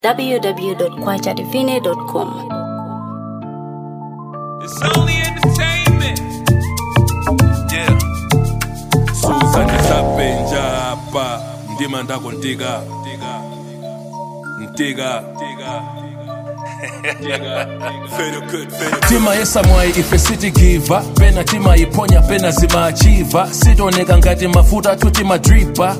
www.kwajadivine.com. It's only entertainment. Yeah. Susan isapenja hapa ndima ndako ntiga tima yesamwai ife sitigiva pena tima iponya pena zimachiva sitoneka ngati mafuta tuti madripa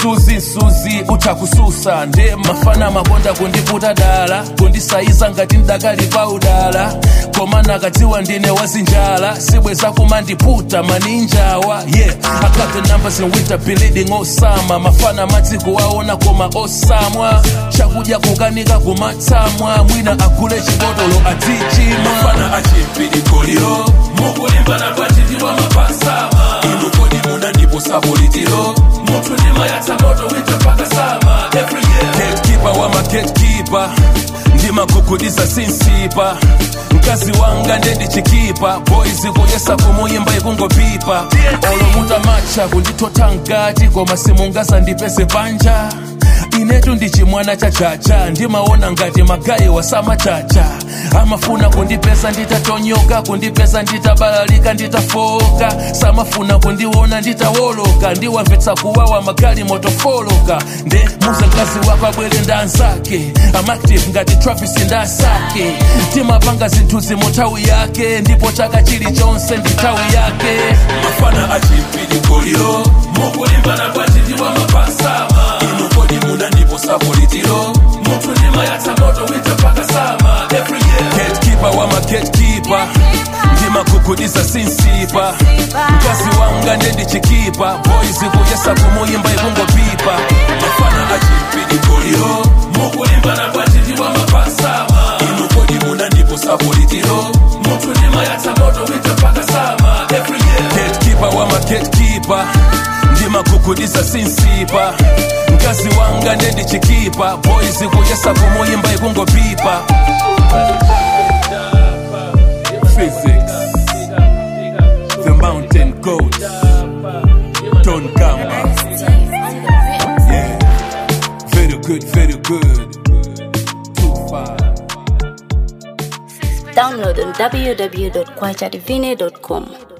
nsuzi utakususa nde mafana makonda kundiputa dala kundisaiza ngati ndakali pa udala komana kadziwa ndine wazinjala sibweza kumandiputa maninjawa yeah I got the numbers in winter bleeding osama mafana matsiku waona koma osamwa chakudya kukanika kumatsamwa mwina akule chibotolo atichima mafana achimpidikoliro mukulimbana kwachitiwa mapasama inukodi muna ndipo sabolitiro mutu ndima yatsamoto winter paka sama every year gatekeeper wama gatekeeper ndima kukudiza sinsipa mkazi wanga ndendi chikipa boys kuyesa kumuyimba ikungopipa olomuta macha kunditota ngati koma simungaza ndipeze panja inetu ndichimwana chachacha ndimaona ngati magayi wasamachacha amafuna kundipesa nditatonyoka kundipesa nditabalalika nditafoka samafuna kundiona nditawoloka ndiwamvetsa kuwawa magali motofoloka nde muze mkazi wako abwere ndanzake amactive ngati Travis ndasake timapanga zinthu zimothawi yake ndipo chaka chilichonse ndithawi yake mafana achimpidikoliro mukulimbana kwachitiwa mapasama inukodi muna ndipo sabolitiro mutu ndima yatsamoto winter paka sama every year gatekeeper wama gatekeeper ndima kukudiza sinsipa mkazi wanga ndendi chikipa boys kuyesa kumuyimba ikungopipa mafana achimpidikoliro mukulimbana kwachitiwa mapasama inukodi muna ndipo sabolitiro mutu ndima yatsamoto winter paka sama every year gatekeeper wama gatekeeper ndima kukudiza sinsipa mkazi wanga ndendi chikipa boys kuyesa kumuyimba ikungopipa physics the mountain goat Don Gamba yeah very good too far. Download on www.kwajadivine.com.